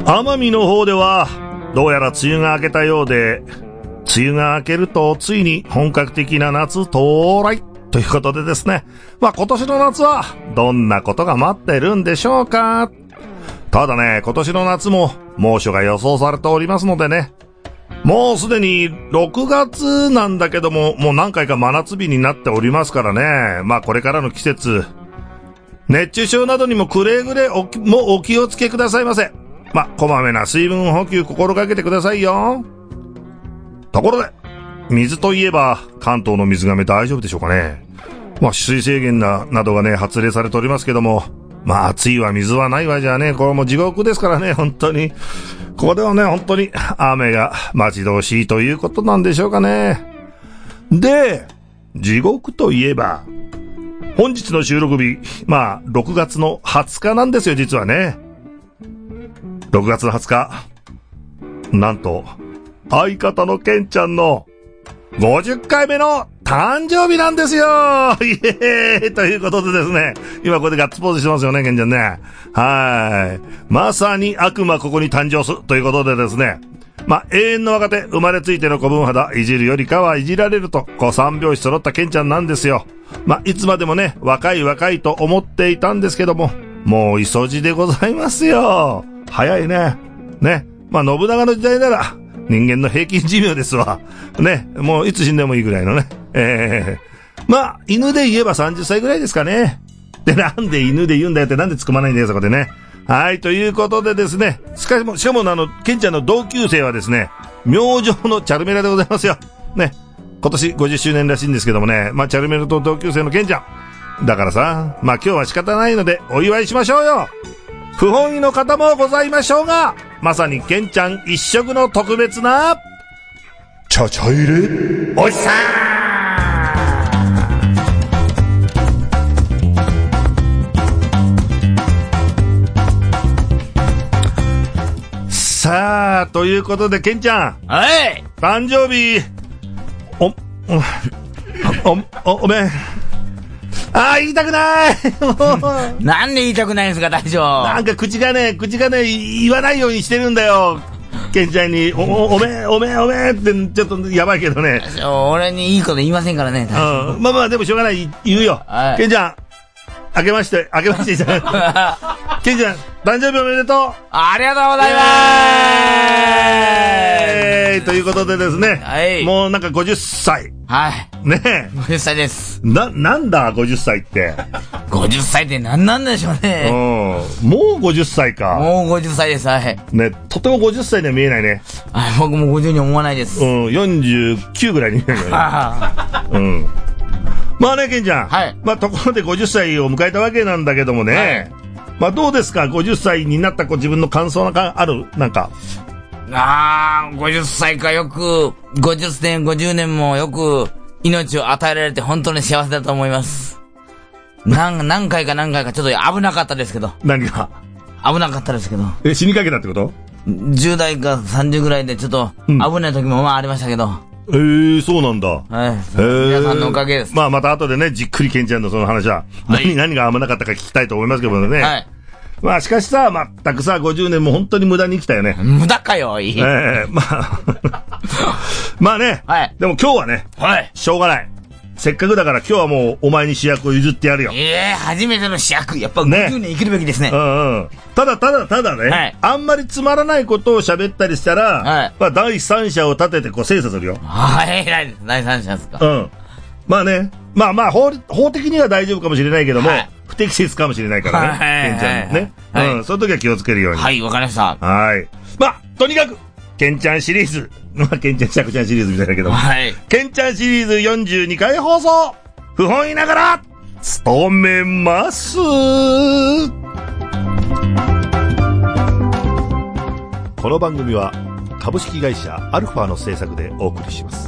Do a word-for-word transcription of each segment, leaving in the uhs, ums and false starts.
奄美の方ではどうやら梅雨が明けたようで、梅雨が明けるとついに本格的な夏到来ということでですね、まあ今年の夏はどんなことが待ってるんでしょうか。ただね、今年の夏も猛暑が予想されておりますのでね、もうすでにろくがつなんだけども、もう何回か真夏日になっておりますからね。まあこれからの季節、熱中症などにもくれぐれおきもお気をつけくださいませ。まあこまめな水分補給心がけてくださいよ。ところで、水といえば関東の水がめ大丈夫でしょうかね。まあ取水制限ななどがね発令されておりますけども、まあ暑いわ水はないわじゃね、これも地獄ですからね、本当に。ここではね、本当に雨が待ち遠しいということなんでしょうかね。で、地獄といえば、本日の収録日、まあ、ろくがつのはつかなんですよ、実はね。ろくがつのはつか。なんと、相方のケンちゃんのごじゅっかいめの誕生日なんですよ。イエーイということでですね、今ここでガッツポーズしてますよね、ケンちゃんね。はい。まさに悪魔ここに誕生すということでですね、まあ、永遠の若手、生まれついての子分肌、いじるよりかはいじられると、こう三拍子揃ったケンちゃんなんですよ。まあ、いつまでもね、若い若いと思っていたんですけども、もう急じでございますよ。早いね。ね。まあ、信長の時代なら、人間の平均寿命ですわ。ね。もういつ死んでもいいぐらいのね。ええー。まあ、犬で言えばさんじゅっさいぐらいですかね。で、なんで犬で言うんだよってなんで突っ込まないんだよ、そこでね。はい、ということでですね。しかも、しかもあの、ケンちゃんの同級生はですね、明星のチャルメラでございますよ。ね。今年ごじゅっしゅうねんらしいんですけどもね。まあ、チャルメラと同級生のケンちゃん。だからさ、まあ今日は仕方ないのでお祝いしましょうよ。不本意の方もございましょうが、まさにケンちゃん一色の特別なちゃちゃ入れおじさん。さあ、ということでケンちゃん、 はい、 誕生日おおおおめん。ああ、言いたくないなんで言いたくないんですか、大将。 なんか口がね、口がね、言わないようにしてるんだよ。ケンちゃんに、お、お、おめ、おめ、おめってちょっとやばいけどね。 俺にいいこと言いませんからね。 うん。まあまあ、でもしょうがない、言うよ。はい、ケンちゃん、あけまして、あけましてじゃない。ケンちゃん、誕生日おめでとう。 ありがとうございますー。ということでですね。 はい。 もうなんかごじゅっさい。 はい。 ねえ。 ごじゅっさいです。 な、なんだごじゅっさいって。 ごじゅっさいって何なんでしょうね。 うん。もうごじゅっさいか。 もうごじゅっさいです。はい。 ね、とてもごじゅっさいには見えないね。 あ、僕もごじゅうに思わないです。 うん、よんじゅうきゅうぐらいに見えるよね。うん。まあね、ケンちゃん。 はい。 まあところでごじゅっさいを迎えたわけなんだけどもね。はい、まあどうですか、ごじゅっさいになったこう自分の感想なんかある？なんか。 あー、ごじゅっさいか、よく、ごじゅっねん、ごじゅうねんもよく、命を与えられて本当に幸せだと思います。何、何回か何回かちょっと危なかったですけど。 何が？ 危なかったですけど。 え、死にかけたってこと？ じゅう代かさんじゅうぐらいでちょっと、危ない時もまあありましたけど。 えー、そうなんだ。 はい。皆さんのおかげです。 まあまた後でね、じっくりケンちゃんのその話は、はい、何、何が危なかったか聞きたいと思いますけどね。はい。まあしかしさ、まったくさ、ごじゅうねんも本当に無駄に生きたよね。 無駄かよ、いい。 ええー、まあ、まあね。はい。でも今日はね、はい。しょうがない。せっかくだから今日はもうお前に主役を譲ってやるよ。 ええー、初めての主役。やっぱごじゅうねん生きるべきですね。 うんうん。ただただただね、はい、あんまりつまらないことを喋ったりしたら、はい、まあ第三者を立ててこう精査するよ。 はい、第三者ですか。 うん。まあね、まあまあ法、法的には大丈夫かもしれないけども、はい、不適切かもしれないからね。ケンちゃんね。はい。うん。その時は気をつけるように。 はい、わかりました。 はい。まあ、とにかく、ケンちゃんシリーズ。まあ、ケンちゃん、シャクちゃんシリーズみたいだけども。はい。ケンちゃんシリーズよんじゅうにかい放送。不本意ながら、務めます。この番組は、株式会社アルファの制作でお送りします。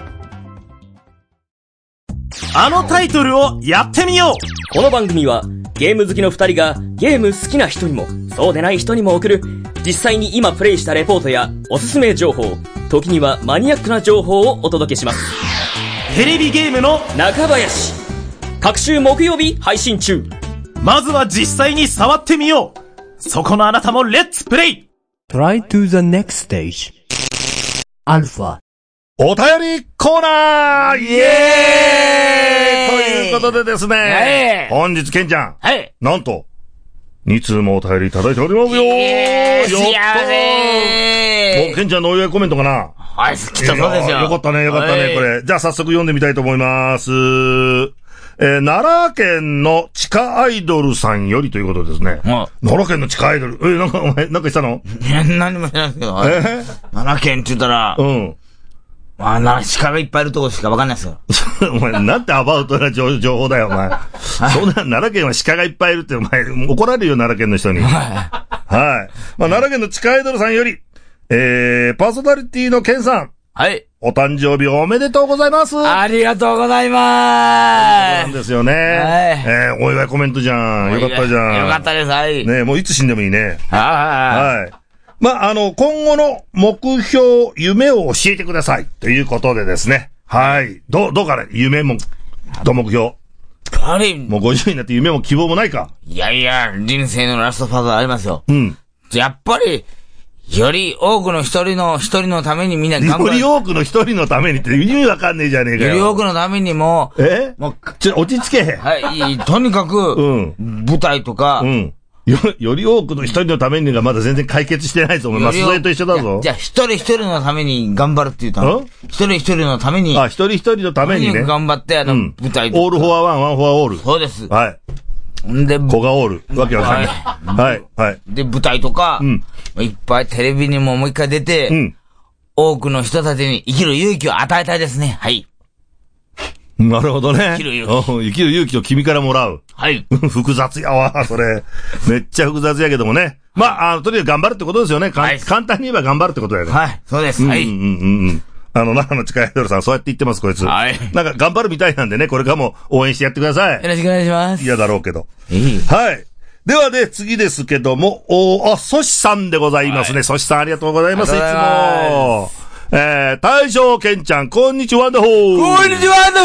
あのタイトルをやってみよう。 この番組はゲーム好きの二人がゲーム好きな人にもそうでない人にも送る実際に今プレイしたレポートやおすすめ情報、時にはマニアックな情報をお届けします。 テレビゲームの中林、各週木曜日配信中。 まずは実際に触ってみよう。そこのあなたもレッツプレイ。 Try to the next stage. Alpha. お便りコーナーイエーイということでですね、 はい本日ケンちゃん、 はい。 なんと、に通もお便りいただいておりますよーえー、 やったー幸せもうケンちゃんのお祝いコメントかなはい、好きだそうですよ。 よかったね、よかったね、 はいこれ。じゃあ早速読んでみたいと思います。えー、奈良県の地下アイドルさんよりということですね。 も奈良県の地下アイドル。え、なんか、お前、なんかしたのう、いや、何もしないですけど、 え奈良県って言ったら、 うん。 まあ、奈良鹿がいっぱいいるところしかわかんないですよ。 お前、なんてアバウトな情情報だよ、お前。そんな、奈良県は鹿がいっぱいいるって、お前、怒られるよ、奈良県の人に。はい。まあ、奈良県の地下アイドルさんより、えー、パーソナリティのケンさん。 はい。 お誕生日おめでとうございます。 ありがとうございまなんですよね。 はいえー、お祝いコメントじゃん。よかったじゃん。 よかったです、はい。 ねもういつ死んでもいいね。 はい。 はい。まあ、あの、今後の目標、夢を教えてください。ということでですね。はい。どう、どうかね夢も、と目標。 やっぱり、 もうごじゅうになって夢も希望もないか。 いやいや、人生のラストファーザーありますよ。 うん。 やっぱり、より多くの一人の、一人のためにみんな頑張る。 より多くの一人のためにって意味わかんねえじゃねえかよ。 より多くのためにも、 えもう、 ちょ、落ち着け。 はい、とにかく、 うん。 舞台とか、 うん。よ、より多くの一人のためにがまだ全然解決してないぞ。お前、マス添えと一緒だぞ。 じゃあ、一人一人のために頑張るって言ったの。 ん一人一人のために。 あ、一人一人のためにね。 頑張って、あの、 うん舞台とか。 オールフォアワン、ワンフォアオール。 そうです。 はい。 んで、 子がオール。わけわかんない。はい。はい。 で、舞台とか、 うんいっぱいテレビにももう一回出て、 うん。 多くの人たちに生きる勇気を与えたいですね。はい。 なるほどね。 生きる勇気。生きる勇気を君からもらう。 はい。 複雑やわ、それ。めっちゃ複雑やけどもね。まあ、あの、とにかく頑張るってことですよね。かはい簡単に言えば頑張るってことだよね。 はい。そうです。はい。 うんうんうんうん。あの、奈良の地下アイドルさん、そうやって言ってます、こいつ。 はいなんか頑張るみたいなんでね、これからも応援してやってください。 よろしくお願いします。 嫌だろうけど。 いい。 はい。ではね、次ですけども、おあ、ソシさんでございますね。ソシさんありがとうございます、いつありがとうございもま。 えー、大将健ちゃん、こんにちは、ワンダホー。 こんにちは、アンダ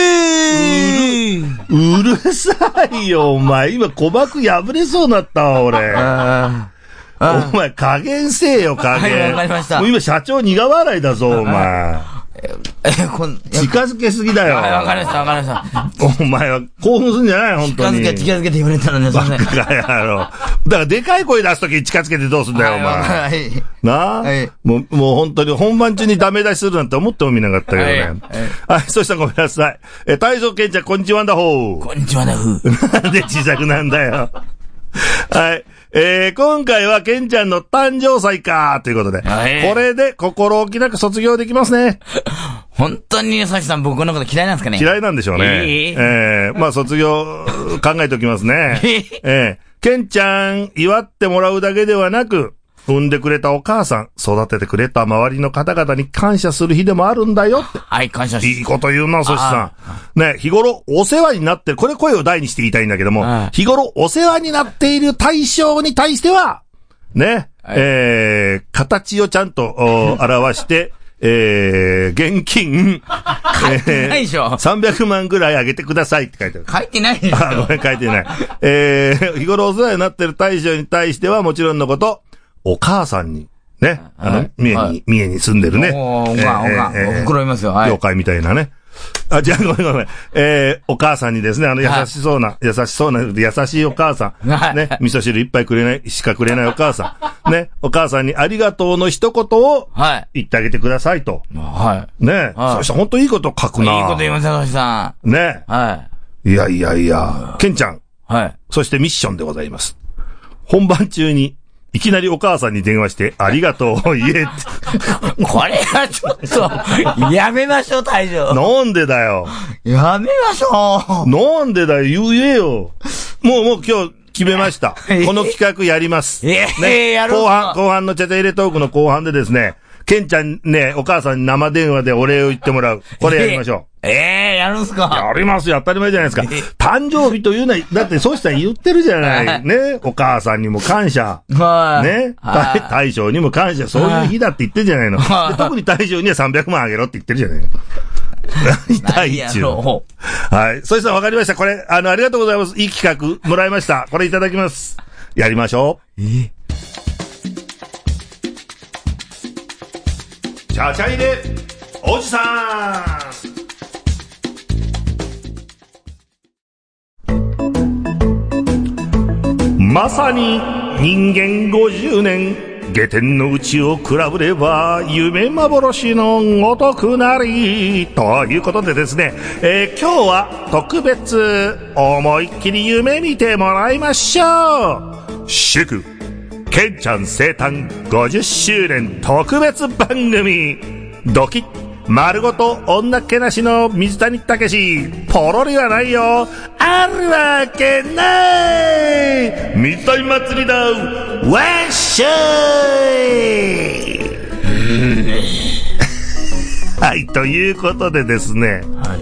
フーうるさいよ、お前。今、鼓膜破れそうになったわ、俺。 あーお前、加減せえよ、加減。 はいわかりましたもう今、社長苦笑いだぞ、お前。 え、こん、 近づけすぎだよ。 はい、わかりました、わかりました。 お前は興奮するんじゃない本当に。 近づけ、近づけて言われたらね、そんな。 バカ野郎。だから、でかい声出すとき近づけてどうすんだよ、お前。 はい。 なあ、 はいもう、もう本当に本番中にダメ出しするなんて思ってもみなかったけどね。 はいはい、そしたらごめんなさい。え、大将健ちゃん、こんにちは、ワンダホー。 こんにちは、アンダフー。 なんで小さくなんだよ。はい。えー、今回はケンちゃんの誕生祭かということで、 はいこれで心置きなく卒業できますね。 本当に、さきさん僕のこと嫌いなんですかね。 嫌いなんでしょうね。 ええー、まあ卒業考えておきますね。 ええー、ケンちゃん祝ってもらうだけではなく、産んでくれたお母さん、育ててくれた周りの方々に感謝する日でもあるんだよって。 はい、感謝しいいこと言うな、そしさん。ね、日頃お世話になってる、これ声を大にして言いたいんだけどもはい、 日頃お世話になっている対象に対しては、ね、 はいえー、形をちゃんとお表して、えー、現金、 書いてないでしょさんびゃくまんぐらいあげてくださいって書いてある。 書いてないでしょ。 あ、ごめん、書いてない。えー、日頃お世話になっている対象に対してはもちろんのこと、お母さんに、ね、あのはい、 三重に、 はい三重に住んでるね。 おーおかん、おかん。お袋いますよ。はい。 妖怪みたいなね。あ、じゃあ、ごめんごめん。えー、お母さんにですね、あの、優しそうな、優しそうな、優しいお母さん。 はいね、味噌汁一杯くれない、しかくれないお母さん。ね、お母さんにありがとうの一言をはい。 言ってあげてくださいと。 はね、 はいそしたら本当いいこと書くい。いな。 いこと言いますよ、さきさね。 ん。はいやいやいや、ケンちゃん、 はい。 そしてミッションでございます。本番中に、いきなりお母さんに電話して、ありがとうを言えって。 これはちょっと、やめましょう、大将。 なんでだよ。 やめましょう。 なんでだよ、言えよ。もう、もう今日決めました。この企画やります。 ええやるんすか後半、後半のチャチャ入れトークの後半でですね、ケンちゃんね、お母さんに生電話でお礼を言ってもらう。これやりましょええええやるんすう。 か。 やりますよ、当たり前じゃないですか。誕生日というのは、だってそうしたら言ってるじゃない。ね、お母さんにも感謝。 はい。 ね、 はい大大将にも感謝。そういう日だって言ってるじゃないの。 はいで特に大将にはさんびゃくまんあげろって言ってるじゃないの。 何大や中。 ろはい。そしたら分かりました。これ、あの、ありがとうございます。いい企画もらいました。これいただきます。やりましょう。 ちゃちゃ入れおじさん。まさに人間ごじゅうねん、下天のうちを比べれば夢幻のごとくなりということでですね、えー、今日は特別思いっきり夢見てもらいましょう。祝ケンちゃん生誕ごじゅっしゅうねん特別番組、ドキッ丸ごと女っ気なしの水谷武史、ポロリはないよ、あるわけない水谷祭りだ、わっしょいはい、ということでですね、はい、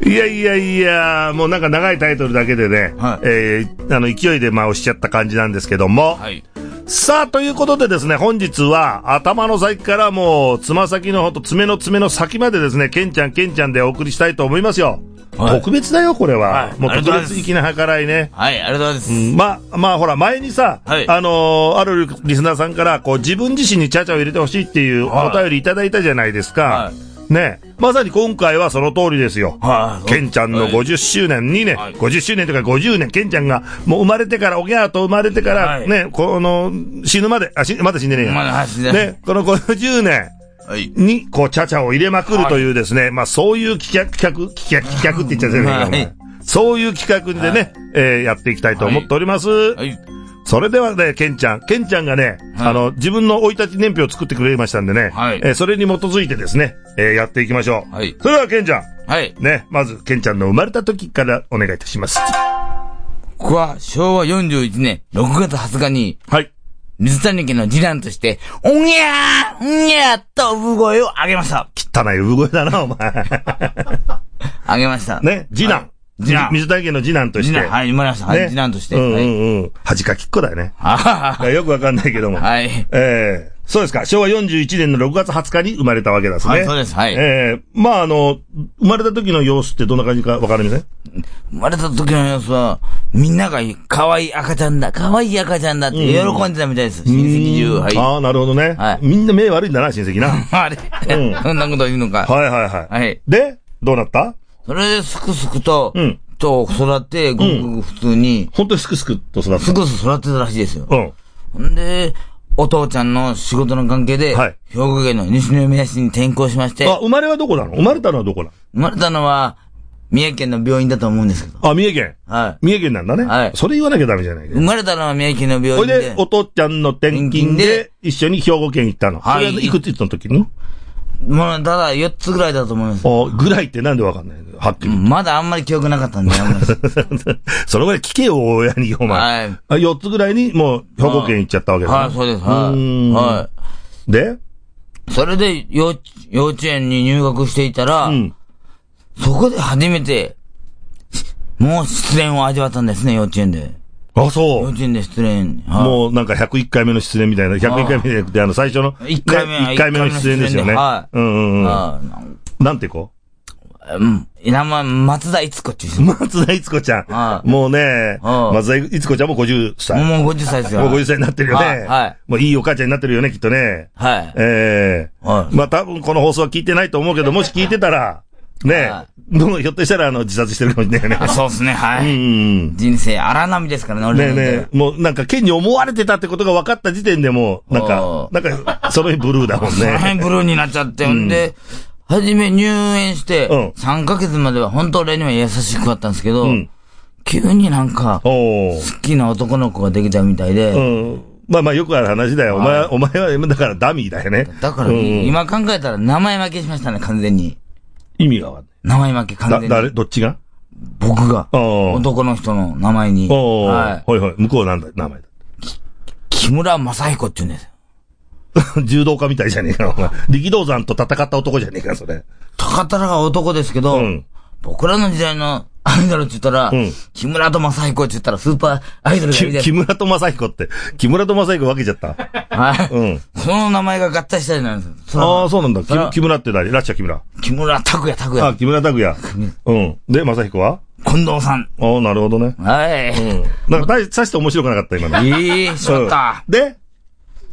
いやいやいや、もうなんか長いタイトルだけでね、はい、えー、あの勢いでまあ押しちゃった感じなんですけども、はい、さあ、ということでですね、本日は頭の先からもうつま先のほんと爪の爪の先までですね、ケンちゃんケンちゃんでお送りしたいと思いますよ。はい、特別だよこれは、はい、もう特別粋な計らいね。 はい、ありがとうございます。 うん、まあまあほら前にさ、はい、あのー、あるリスナーさんからこう自分自身にチャチャを入れてほしいっていうお便りいただいたじゃないですか。はい、ね、まさに今回はその通りですよ。はい、ケンちゃんのごじゅっしゅうねんにね、はい、ごじゅっしゅうねんとかごじゅうねん、ケンちゃんがもう生まれてから、おぎゃーと生まれてからね、はい、この死ぬまで、あ、しまだ死んでねえよ。まだ死んでね、このごじゅうねん。に、こう、チャチャを入れまくるというですね、はい、まあ、そういう企画、企画、企画、企画って言っちゃってるけど、はい、そういう企画でね、はい、えー、やっていきたいと思っております。はいはい、それではね、ケンちゃん、ケンちゃんがね、はい、あの、自分の生い立ち年表を作ってくれましたんでね、はい、えー、それに基づいてですね、えー、やっていきましょう。はい、それでは、ケンちゃん。はい。ね、まず、ケンちゃんの生まれた時からお願いいたします。 僕は、しょうわよんじゅういちねんろくがつはつかに、はい。水谷家の次男として、おにゃーんにゃーと産声を上げました。 汚い産声だな、お前。 上げました。 ね、次男。次男。水谷家の次男として。 次男、はい、生まれました。はい、次男として。 うんうんうん。恥かきっこだよね。よくわかんないけども。はい。ええ、そうですか。しょうわよんじゅういちねんのろくがつはつかに生まれたわけですね。はい、そうです。はい。ええ、まああの、生まれた時の様子ってどんな感じかわかりません？ 生まれた時の様子は、みんなが可愛い赤ちゃんだ、可愛い赤ちゃんだって喜んでたみたいです。うん、親戚中。はい。 ああ、なるほどね。はい。みんな目悪いんだな、親戚な。 あれ、うん、そんなこと言うのか。 はいはいはい。はい。で、どうなった？ それで、すくすくと、うん。と、育って、ごくごく普通に。 本当にすくすくと育った。 すくすく育ってたらしいですよ。うん。んで、お父ちゃんの仕事の関係で、はい。兵庫県の西宮市に転校しまして。 あ、生まれはどこなの？生まれたのはどこなの？ 生まれたのは、三重県の病院だと思うんですけど。 あ、三重県。はい。三重県なんだね。はい。それ言わなきゃダメじゃないけど。 生まれたのは三重県の病院で。 それで、お父ちゃんの転勤で、一緒に兵庫県行ったの。はい。それはいくついつの時に？ もう、ただよっつぐらいだと思います。 あ、ぐらいってなんでわかんないの？はっきり。 まだあんまり記憶なかったんで、 そのぐらい聞けよ、親に、お前。はい。よっつぐらいに、もう、兵庫県行っちゃったわけだね。 はい、そうです。はい。はい。 で？それで、幼、幼稚園に入学していたら、うん、そこで初めて、もう失恋を味わったんですね、幼稚園で。 あ、そう。 幼稚園で失恋。 はい、もうなんかひゃくいっかいめの失恋みたいな、ひゃくいっかいめじゃなくて、あの最初の、 いっかいめ、 ね、いっかいめの失恋ですよね。はい。うんうんうん。なんなんて子？ うん。名前、松田逸子っていう。 松田逸子ちゃん。はい。もうね、松田逸子ちゃんもごじゅっさい。 もうごじゅっさいですよ。 もうごじゅっさいになってるよね。はい。はい、もういいお母ちゃんになってるよね、きっとね。はい。ええー。はい。まあ多分この放送は聞いてないと思うけど、もし聞いてたら、ねえ、はい、ひょっとしたらあの自殺してるかもしれないよね。 そうですね、はい。うん。人生荒波ですからね、 俺ね。ねえねえ、もうなんか県に思われてたってことが分かった時点でもう、なんか、なんか、その辺ブルーだもんね。その辺ブルーになっちゃって、んで、はじめ入園して、さんかげつまでは本当俺には優しくあったんですけど、うん、急になんか、好きな男の子ができたみたいで、うん、 まあまあよくある話だよ。お前、お前はだからダミーだよね。 だから、うん、今考えたら名前負けしましたね、完全に。 意味がわかんない。 名前負け完全に。 だ、誰どっちが？ 僕が。男の人の名前に。 はい。はいはい。向こうなんだ、名前だ。 木村正彦って言うんですよ。 柔道家みたいじゃねえか、お前。力道山と戦った男じゃねえか、それ。 戦ったのが男ですけど、うん、僕らの時代のアイドルって言ったら、うん、木村と正彦って言ったらスーパーアイドルがいる。 木村と正彦って、木村と正彦分けちゃった。 はい。うん。その名前が合体したりなんですよ。 ああ、そうなんだ。木村って誰？ラッシャー木村。 木村拓也拓也。 あ、木村拓也。うん。で、正彦は？ 近藤さん。 ああ、なるほどね。 はい。 うん。なんか、大さして面白くなかった、今の。 ええー、しまった。 で、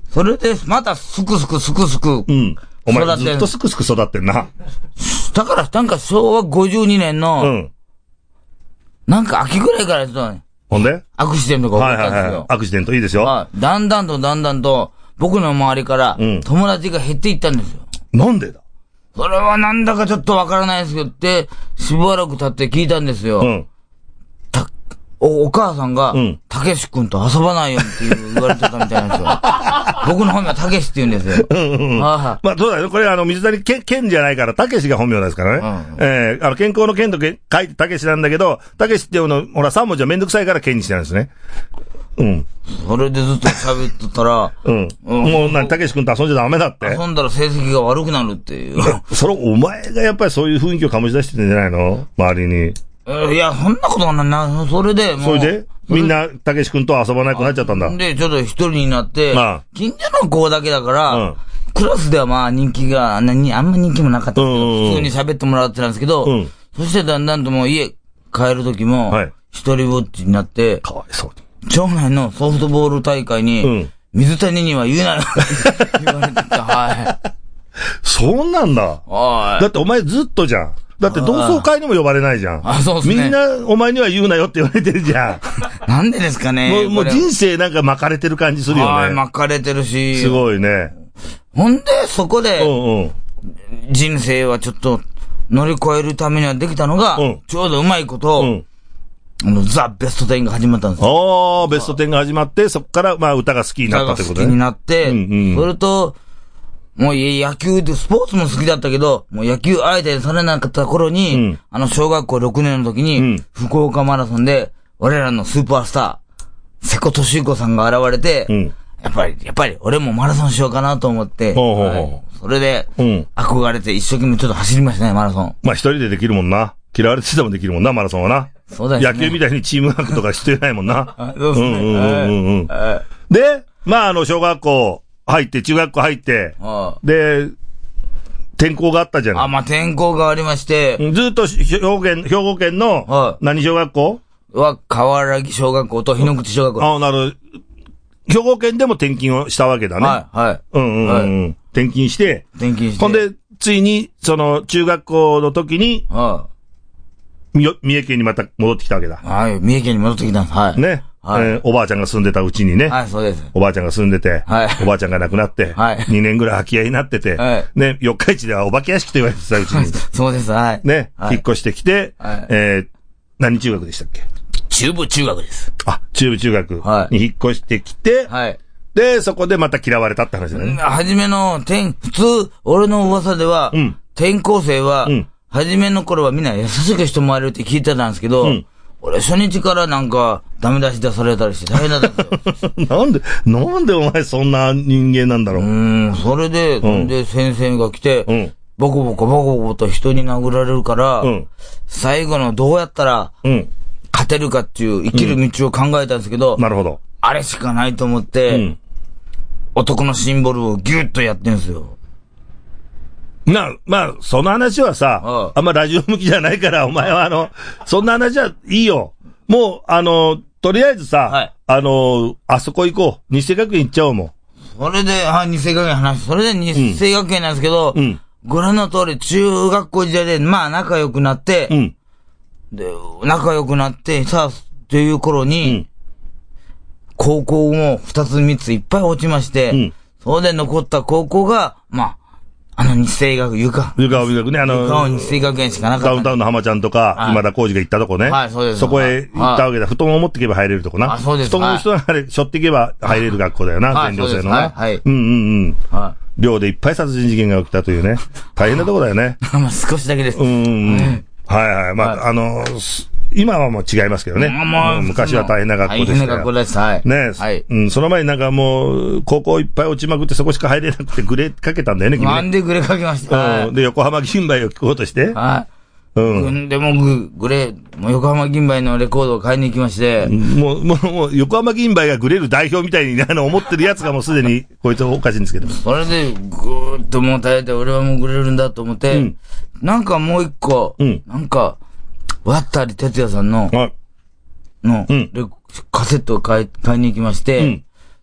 それで、またすくすくすくすく。 うん。お前育ってんずっとすくすく育ってんな。 だから、なんか昭和ごじゅうにねんの、 うん。 なんか秋ぐらいからちょっとね、 ほんでアクシデントがはいはい起こったんですよ。 はい。アクシデントいいですよ。 はい。だんだんとだんだんと、僕の周りからうん、 友達が減っていったんですよ。 なんでだそれはなんだかちょっとわからないですけどって、しばらく経って聞いたんですよ。 うん。 たお、お母さんがうん、 たけし君と遊ばないよっていう言われてたみたいなんですよ。僕の本名はたけしって言うんですよ。 うんうんうん。 はまあ、そうだよ。これ、あの、水谷健、健じゃないから、たけしが本名ですからね。 うんええあの、健康の健とけ書いてたけしなんだけど、たけしっていうの、ほら、さん文字はめんどくさいから健にしてあるんですね。うん。 い。それでずっと喋ってたら、 うん。 うんもう、なに、たけし君と遊んじゃダメだって。 遊んだら成績が悪くなるっていう。 それ、お前がやっぱりそういう雰囲気を醸し出してるんじゃないの周りに。 えいや、そんなことはないな。それで、もう。 それでみんな、たけし君と遊ばなくなっちゃったんだ。 で、ちょっと一人になって、 ああ近所の子だけだから、 うんクラスではまあ人気が、あんなに、あんま人気もなかったんですけど、 うんうんうん普通に喋ってもらってたんですけど、 うんそしてだんだんともう家帰る時もはい、 一人ぼっちになって、 かわいそうに。 町内のソフトボール大会に、 うん水谷には言うなよって言われてた。はい。 そうなんだ。 はい。 だってお前ずっとじゃん。だって同窓会にも呼ばれないじゃん。 あそうっすねみんなお前には言うなよって言われてるじゃん。 なんでですかね。 もう、もうこれ人生なんか巻かれてる感じするよはい、 ね。 巻かれてるし。 すごいね。 ほんで、そこうで、 んうん。 人生はちょっと乗り越えるためにはできたのが、 うんちょうどうまいこと、 うん。 あの、ザ・ベストテンが始まったんですよ。 ああ、ベストテンが始まって、そこからまあ歌が好きになったってことね。 歌が好きになって、 うんうんそれと、もうい野球で、スポーツも好きだったけど、もう野球相手にされなかった頃に、 うんあの小学校ろくねんの時に、 うん福岡マラソンで、我らのスーパースター、瀬古利彦さんが現れて、 うんやっぱり、やっぱり俺もマラソンしようかなと思って、 ほうほうほうはいそれで、 うん憧れて一生懸命ちょっと走りましたね、マラソン。 まあ一人でできるもんな。嫌われててもできるもんな、マラソンはな。 そうですね。 野球みたいにチームワークとか必要ないもんな。 あそうですね。 うんうんうんうんうんはで、まああの、小学校入って、中学校入って、 いはで、転校があったじゃいあ、 ない。 まあ、天候がありまして、 うんずっと兵庫県、兵庫県のは、い何小学校は、河原木小学校と日野口小学校。 ああ、なる。兵庫県でも転勤をしたわけだね。 はい、はい。 うんうんうんうん。転勤して、 転勤して。 ほん、で、ついに、その、中学校の時に、 はみよ三重県にまた戻ってきたわけだい。。はい、三重県に戻ってきたんです。はい。 ね。 はいえーおばあちゃんが住んでたうちにね。 はい、そうです。 おばあちゃんが住んでて、 はいおばあちゃんが亡くなって、 はいにねんぐらい空き家になってて、 はいね、四日市ではお化け屋敷と言われてたうちに、 そうです、はい。 ね、 はい引っ越してきて、 はいえー何中学でしたっけ中部中学です。 あ、中部中学はいに引っ越してきて、 はい。 で、そこでまた嫌われたって話だね。 はじめの、転、普通、俺の噂では、 うん転校生は、 うんはじめの頃はみんな優しくしてもらえるって聞いてたんですけど、 うん俺初日からなんか、ダメ出し出されたりして大変だったんですよ。 なんで、なんでお前そんな人間なんだろう。 うーん、それで、 うんで、先生が来て、 うん。 ボコボコボコボコと人に殴られるから、 うん。 最後のどうやったらうん。 勝てるかっていう生きる道を考えたんですけど、 なるほど。 あれしかないと思って、 うん。 男のシンボルをギュッとやってんですよ。 な、まあ、その話はさ、 うんあんまラジオ向きじゃないから、お前はあの、そんな話はいいよ。もう、あの、とりあえずさ、 はいあの、あそこ行こう。日生学園行っちゃおうもそれで、はい、日生学園の話。それで日生学園なんですけど、 んうんご覧の通り、中学校時代で、まあ仲良くなって、 う。うん。 で、仲良くなって、さあ、という頃に、 うん高校も二つ三ついっぱい落ちまして、 うんそれで残った高校が、まあ、あの日生学、ゆか、 湯川美学ね、あゆかをの、 日生学園しかなかダウンった。 タウンの浜ちゃんとか、 はい今田耕司が行ったとこね。 はいそうですそこへ行ったわけだ。布団を持っていけば入れるとこな。 あそうです布団を人が背負っていけば入れる学校だよな、 はい全寮制のそうですはな。 いはいうんうんうん。 は寮でいっぱい殺人事件が起きたというね。大変なとこだよね。 い。まあ少しだけです。 うんうんうん。はいはい。まはいあ、あの、す今はもう違いますけどね。 まあまあうん昔は大変な学校でした大変な学校よ。 です。はい。 ねはい。 うん、その前になんかもう、高校いっぱい落ちまくってそこしか入れなくてグレかけたんだよね、君ね。 なんでグレかけました。はうん。で、横浜銀杯を聞こうとしてい。。はい。 う。 うんん、でもグ、グレ、もう横浜銀杯のレコードを買いに行きまして、 もう、もう、もう、横浜銀杯がグレる代表みたいに、あの、思ってるやつがもうすでに、こいつおかしいんですけど。 それで、ぐーっともう耐えて、俺はもうグレるんだと思って、 うんなんかもう一個、 うんなんか、渡哲也さんの、 はい。 の、 うんレカセットを買い、買いに行きまして、 うん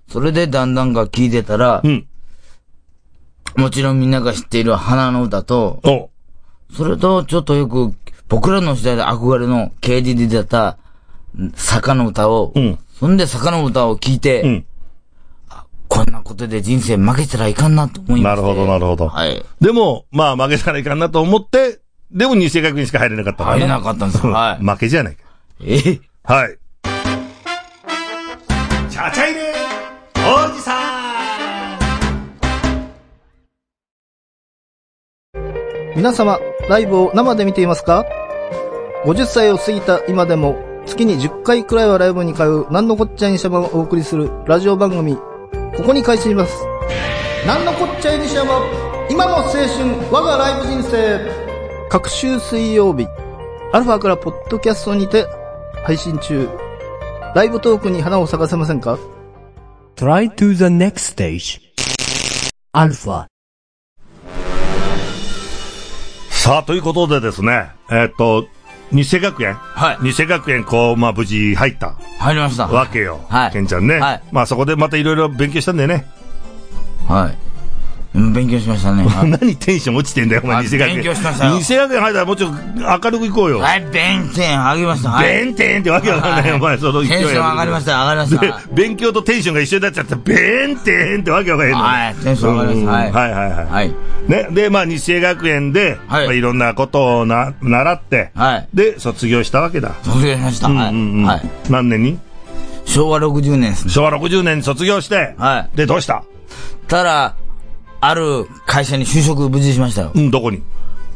それでだんだんが聞いてたら、 うん。 もちろんみんなが知っている花の歌と、 おそれとちょっとよく僕らの時代で憧れの刑事で出てた坂の歌を、 うん。 そんで坂の歌を聞いて、 うん。 こんなことで人生負けたらいかんなと思いまして。 なるほど、なるほど。 はい。 でも、まあ負けたらいかんなと思って、でも二世学院しか入れなかったからね。 入れなかったんですよ。はい。 負けじゃないか。 えー、 はい。ちゃちゃいねおじさん。 皆様、ライブを生で見ていますか？ごじゅっさいを過ぎた今でも、月にじゅっかいくらいはライブに通う、なんのこっちゃいにしゃばをお送りするラジオ番組、ここに開始します。なんのこっちゃいにしゃば、今の青春、我がライブ人生。各週水曜日、アルファからポッドキャストにて配信中。ライブトークに花を咲かせませんか？ Try to the next stage. アルファ。 さあ、ということでですね、えー、っと、日生学園はい。 日生学園、こう、まあ、無事入った。 入りました。 わけよ。 はい。 ケンちゃんね。 はい。 まあ、そこでまたいろいろ勉強したんだよね。 はい。勉強しましたね。はい、 何テンション落ちてんだよ、お前、日生学園。 勉強しましたよ。 日生学園入ったらもうちょっと明るく行こうよ。 はい、弁天上げました。はい。 弁天ってわけわかんないよ、お前、その勢い。 テンション上がりました、上がりました。 勉強とテンションが一緒になっちゃって、弁天ってわけわかんないの。 はい、テンション上がりました。はい。 はいはいはい。 はい。 ね、で、まあ、日生学園で、 はい。 まあ、いろんなことをな、習って、 はい。 で、卒業したわけだ。 卒業しました。はい。はい。 何年に？ 昭和ろくじゅうねんですね。 昭和ろくじゅうねんに卒業して、 はい。 で、どうした？ ただ、ある会社に就職無事しましたよ。 うん、どこに？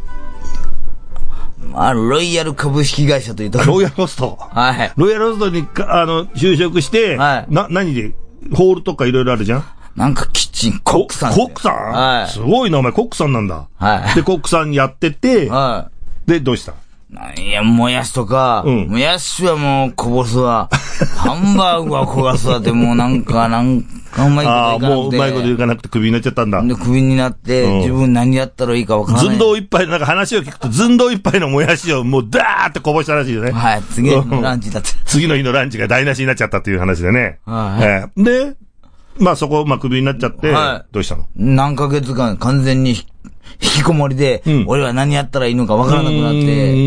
あるロイヤル株式会社というところ。 ロイヤルホスト。 はい。 ロイヤルホストに、あの、就職して、はい。な、何で、ホールとかいろいろあるじゃん？ なんかキッチン、コックさん。 コックさん？ はい。 すごいな、お前、コックさんなんだ。 はい。 で、コックさんやってて、 はい。 で、どうした？ いや、もやしとか、うん、もやしはもうこぼすわ。ハンバーグは焦がすわ。でもなんか、なんかうまいこといかなくて。ああ、もううまいこといかなくてクビになっちゃったんだ。 で、クビになって、うん、自分何やったらいいかわからない。 寸胴一杯、なんか話を聞くと、寸胴一杯のもやしをもうダーってこぼしたらしいよね。 はい、次の日のランチだった。 次の日のランチが台無しになっちゃったっていう話でね。 はい。 えー、で、まあそこ、まあクビになっちゃって、はい、どうしたの？ 何ヶ月間完全に、引きこもりで、うん、俺は何やったらいいのかわからなくなって、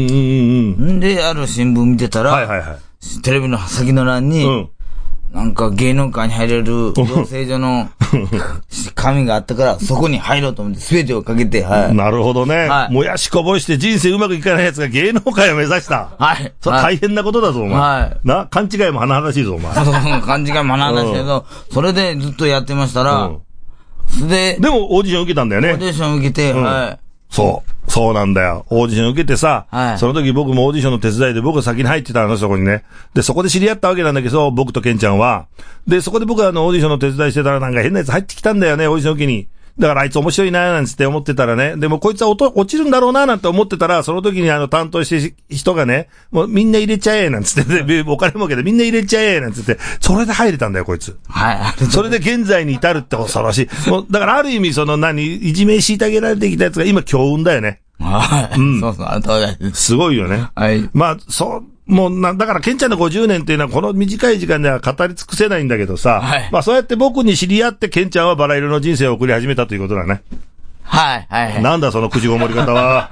んで、ある新聞見てたら、はいはいはい、テレビの先の欄に、うん、なんか芸能界に入れる養成所の紙があったから、そこに入ろうと思って全てをかけて、はい。 なるほどね。はい、もやしこぼして人生うまくいかない奴が芸能界を目指した。 はい。 それ大変なことだぞ、お前。はい。な、勘違いも甚だしいぞ、お前。 そうそう、勘違いも甚だしいけど、うん、それでずっとやってましたら、うんで、でもオーディション受けたんだよね。 オーディション受けて、うん、はい。 そう。そうなんだよ。オーディション受けてさ、はい。その時僕もオーディションの手伝いで僕が先に入ってたの、そこにね。で、そこで知り合ったわけなんだけど、僕とケンちゃんは。で、そこで僕はあの、オーディションの手伝いしてたらなんか変なやつ入ってきたんだよね、オーディション受けに。だからあいつ面白いなーなんつって思ってたらね。でもこいつは落ちるんだろうなーなんて思ってたら、その時にあの担当して人がね、もうみんな入れちゃえなんつって、ね、お金もけどみんな入れちゃえなんつって、それで入れたんだよこいつ。 はい。 それで現在に至るって恐ろしい。もうだからある意味その何、いじめ虐げられてきたやつが今強運だよね。 はい。うん。そうそう、あとすごいよね。 はい。 まあ、そう、もうな、だから、ケンちゃんのごじゅうねんっていうのは、この短い時間では語り尽くせないんだけどさ、はい。まあ、そうやって僕に知り合って、ケンちゃんはバラ色の人生を送り始めたということだね。 はい、はい、はい。 なんだ、その口ごもり方は。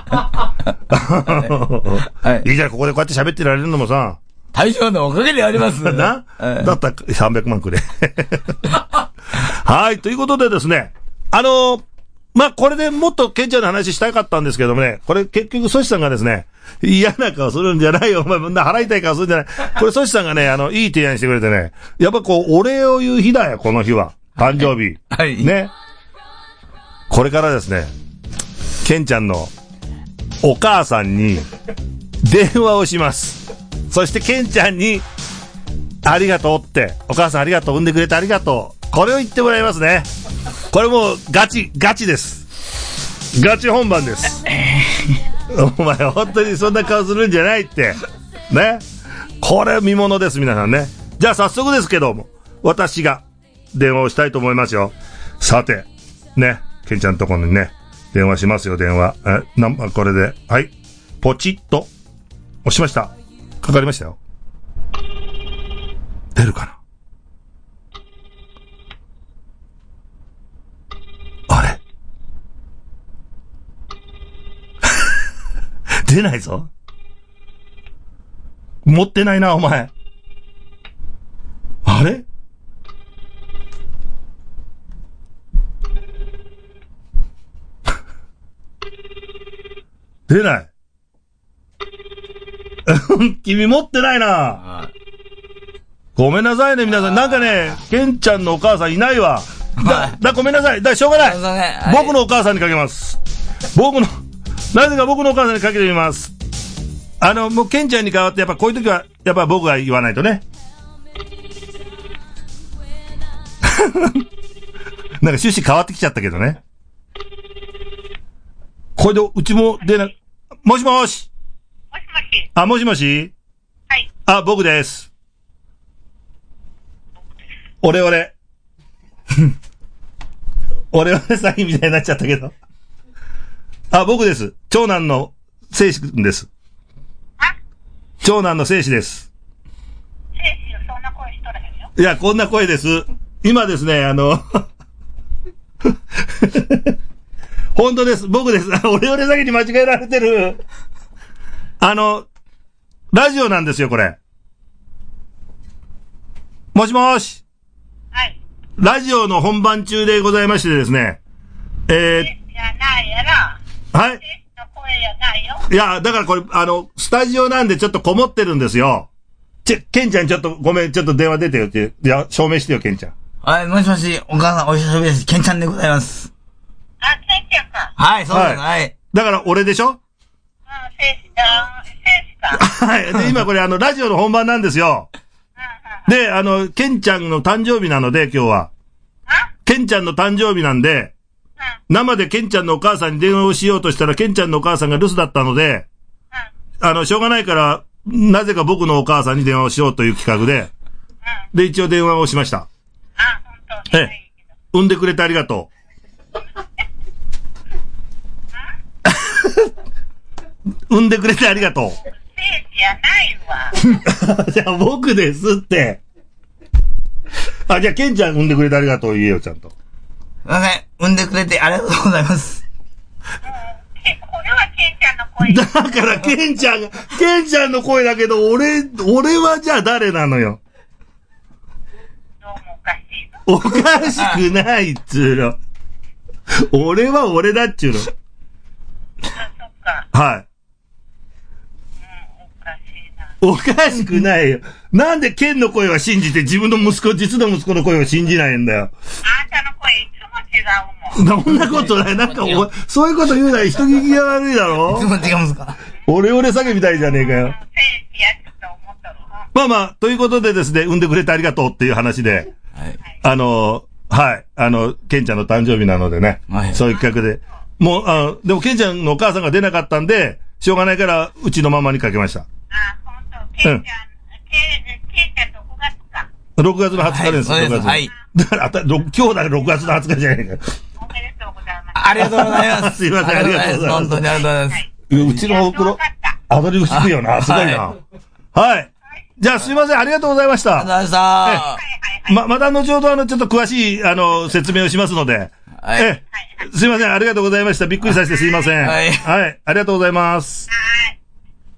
はい。いいじゃん、ここでこうやって喋ってられるのもさ。 大将のおかげであります。 な、はい、だったらさんびゃくまんくれ。はい、ということでですね、あのー、まあ、これでもっとケンちゃんの話したかったんですけどもね、これ結局、ソシさんがですね、嫌な顔するんじゃないよ、お前、みんな払いたい顔するんじゃない。これ、ソシさんがね、あの、いい提案してくれてね、やっぱこう、お礼を言う日だよ、この日は。誕生日。 はい。 ね。これからですね、ケンちゃんのお母さんに電話をします。そして、ケンちゃんに、ありがとうって、お母さんありがとう、産んでくれてありがとう。これを言ってもらいますね。これもうガチ、ガチです。ガチ本番です。お前本当にそんな顔するんじゃないって。ね。これ見物です、皆さんね。じゃあ早速ですけども、私が電話をしたいと思いますよ。さて、ね。ケンちゃんのところにね、電話しますよ、電話。え、なん、これで。はい。ポチッと。押しました。かかりましたよ。出るかな。 出ないぞ。持ってないな、お前。あれ出ない。君持ってないな。ごめんなさいね、皆さん。なんかね、ケンちゃんのお母さんいないわ。だ、だ、ごめんなさい。だ、しょうがない。はい、僕のお母さんにかけます。僕の、なぜか僕のお母さんにかけてみます。あの、もうケンちゃんに代わって、やっぱこういう時は、やっぱ僕が言わないとね。なんか趣旨変わってきちゃったけどね。これで、うちも出な、もしもし。 もしもし。 あ、もしもし。 はい。 あ、僕です。俺俺。俺俺詐欺みたいになっちゃったけど。あ、僕です。長男の聖子君です。 あ？ 長男の聖子です。 聖子、そんな声しとらへんよ。 いや、こんな声です。今ですね、あの、本当です。僕です。俺俺詐欺に間違えられてる。あの、ラジオなんですよ、これ。もしもーし。 はい。 ラジオの本番中でございましてですね。えー、 いや、ないやな。 はい。 聖子の声やないよ。 いや、だからこれ、あの、スタジオなんでちょっとこもってるんですよ。ちょ、ケンちゃんちょっと、ごめん、ちょっと電話出てよって、いや、証明してよ、ケンちゃん。 はい、もしもし、お母さんお久しぶりです。ケンちゃんでございます。 あ、聖子やか。 はい、そうです、 はい。 はい。 だから俺でしょ？ うん、聖子、あ、聖子か。 はい。で、今これあの、ラジオの本番なんですよ。で、あの、ケンちゃんの誕生日なので、今日は。ケンちゃんの誕生日なんで、生でケンちゃんのお母さんに電話をしようとしたら、ケンちゃんのお母さんが留守だったので、あの、しょうがないから、なぜか僕のお母さんに電話をしようという企画で、で、一応電話をしました。 あ、本当に。 ええ。産んでくれてありがとう。産んでくれてありがとう。 聖子やないわ。 じゃあ僕ですって。あ、じゃあケンちゃん産んでくれてありがとう言えよ、ちゃんと。 すいません。産んでくれてありがとうございます。 これはケンちゃんの声。 だからケンちゃんが、ケンちゃんの声だけど、俺、俺はじゃあ誰なのよ。 どうもおかしいの。 おかしくないっつうの。俺は俺だっちゅうの。 あ、そっか。 はい。おかしくないよ。なんでケンの声は信じて自分の息子、実の息子の声を信じないんだよ。 あんたの声いつも違うもん。 そんなことない。なんかお、そういうこと言うなら人聞きが悪いだろ。 いつも違うんですか？ 俺俺詐欺みたいじゃねえかよ。 聖子やと思ったろ。 まあまあ、ということでですね、産んでくれてありがとうっていう話で、 はい。 あの、はい、あの、ケンちゃんの誕生日なのでね、 はい。 そういう企画で。もう、あの、でもケンちゃんのお母さんが出なかったんで、しょうがないから、うちのママにかけました。 あ、ほんと、ケンちゃん、うん、ケンちゃんろくがつか。 ろくがつのはつかです、 はい、そうです。はい。 だから、あた、今日だからろくがつのはつかじゃないか。 おめでとうございます。 ありがとうございます。 すいません、ありがとうございます。 本当にありがとうございます。 うちのおふくろ、アドリブつくよな、すごいな。はい。じゃあすいません、ありがとうございました。 ありがとうございました。ま、また後ほどあの、ちょっと詳しい、あの、説明をしますので。 はい。 え、すいません、ありがとうございました。びっくりさせてすいません。 はい。 はい。ありがとうございます。 はい。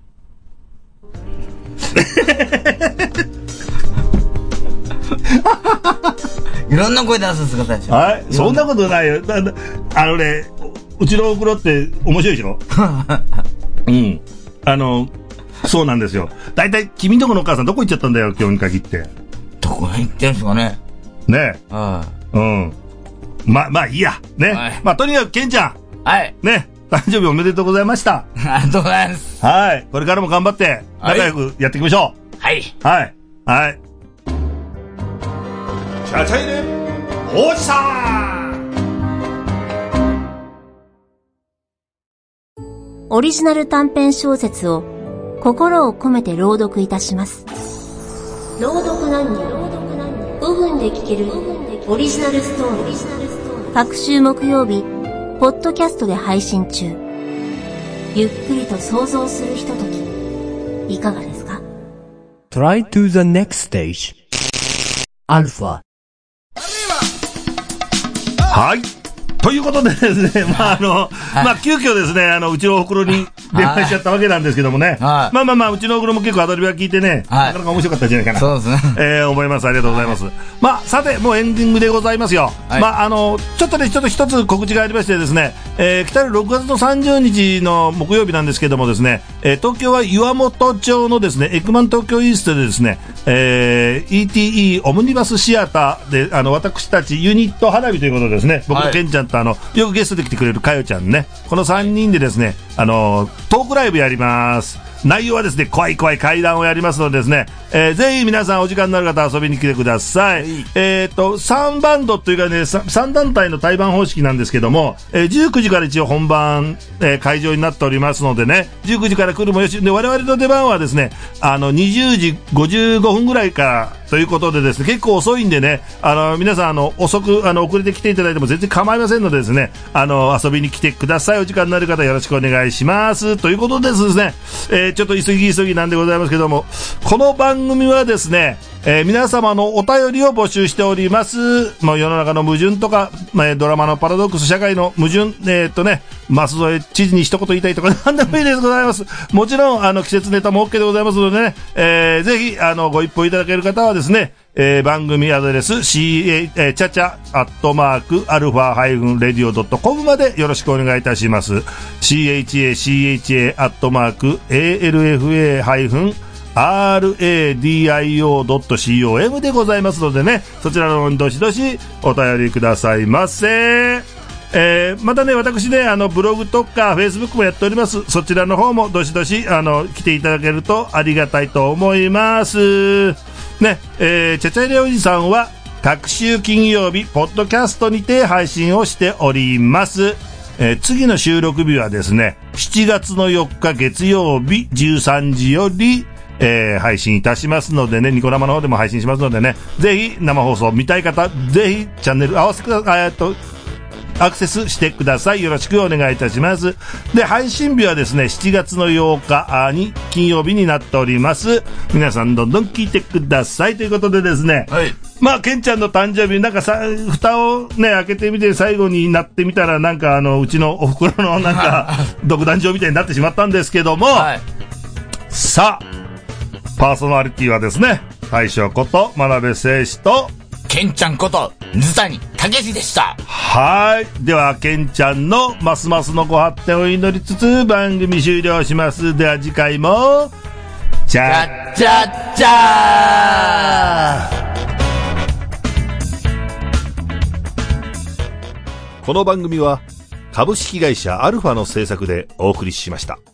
いろんな声出す姿でしょ。 はい。そんなことないよ。だだあのね、うちのおふくろって面白いでしょうん。あの、そうなんですよ。だいたい君んとこのお母さんどこ行っちゃったんだよ、今日に限って。 どこ行ってるんですかね。 ねえ。はい。うん。ま、まあいいや。ね。 はい、 まあとにかくケンちゃん。 はい。 ね。誕生日おめでとうございました。 ありがとうございます。 はい。これからも頑張って、仲良くやっていきましょう。はい。 はい。はい。チャチャイレおじさんオリジナル短編小説を心を込めて朗読いたします。朗読何人ごふんで聞けるオリジナルストーリー。各週木曜日、ポッドキャストで配信中。ゆっくりと想像するひととき、いかがですか？ Try to the next stage. アルファ。 はい。 ということでですね、まあ、あの、はい、まあ、急遽ですね、あの、うちのお袋に電話しちゃったわけなんですけどもね。はい、まあまあまあ、うちのお袋も結構アドリブは聞いてね、はい、なかなか面白かったんじゃないかな。そうですね。えー、思います。ありがとうございます。はい、まあ、さて、もうエンディングでございますよ。はい、まあ、あの、ちょっとね、ちょっと一つ告知がありましてですね、えー、来たるろくがつのさんじゅうにちの木曜日なんですけどもですね、えー、東京は岩本町のですね、エクマン東京イーストでですね、えー、イーティーイー オムニバスシアターで、あの、私たちユニット花火ということでですね、僕とケンちゃんとあの、よくゲストで来てくれるかよちゃんね、このさんにんでですね、あの、トークライブやります。内容はですね、怖い怖い怪談をやりますのでですね、えー、ぜひ皆さんお時間のある方遊びに来てください。えっと、さんバンドというかね、さん団体の対バン方式なんですけども、えー、じゅうくじから一応本番、えー、会場になっておりますのでね、じゅうくじから来るもよし、で、我々の出番はですね、あの、にじゅうじごじゅうごふんぐらいからということでですね、結構遅いんでね、あの、皆さん、あの、遅く、あの、遅れて来ていただいても全然構いませんのでですね、あの、遊びに来てください。お時間のある方よろしくお願いします。ということでですね、えー、ちょっと急ぎ急ぎなんでございますけども、この番組はですね、えー、皆様のお便りを募集しております。もう世の中の矛盾とか、まあ、ドラマのパラドックス、社会の矛盾、えー、っとね、舛添知事に一言言いたいとか何でもいいですございます。もちろん、あの、季節ネタも OK でございますのでね、えー、ぜひ、あの、ご一報いただける方はですね、えー、番組アドレス シーエー、えー、チャチャアットマークアルファハイフンレディオドットコムまでよろしくお願いいたします。シーエイチエーシーエイチエー アットマーク エーエルエフエー ハイフンアールエーディーアイオードットコム でございますのでね、そちらの方にどしどしお便りくださいませ。えー、またね、私ね、あの、ブログとか、フェイスブックもやっております。そちらの方もどしどし、あの、来ていただけるとありがたいと思います。ね、えー、ちゃちゃいれおじさんは、各週金曜日、ポッドキャストにて配信をしております。えー、次の収録日はですね、しちがつのよっか月曜日じゅうさんじより、えー、配信いたしますのでね、ニコ生の方でも配信しますのでね、ぜひ生放送見たい方、ぜひチャンネル合わせください。えっと、アクセスしてください。よろしくお願いいたします。で、配信日はですね、しちがつのようかに金曜日になっております。皆さんどんどん聞いてくださいということでですね、はい、まあ、ケンちゃんの誕生日、なんかさ、蓋をね、開けてみて最後になってみたら、なんかあの、うちのお袋のなんか、独壇場みたいになってしまったんですけども、はい、さあ、パーソナリティはですね、大将こと真鍋誠士と、 ケンちゃんこと水谷武史でした。 はい。では、ケンちゃんのますますのご発展を祈りつつ番組終了します。では次回も、チャッチャッチャー。この番組は株式会社アルファの制作でお送りしました。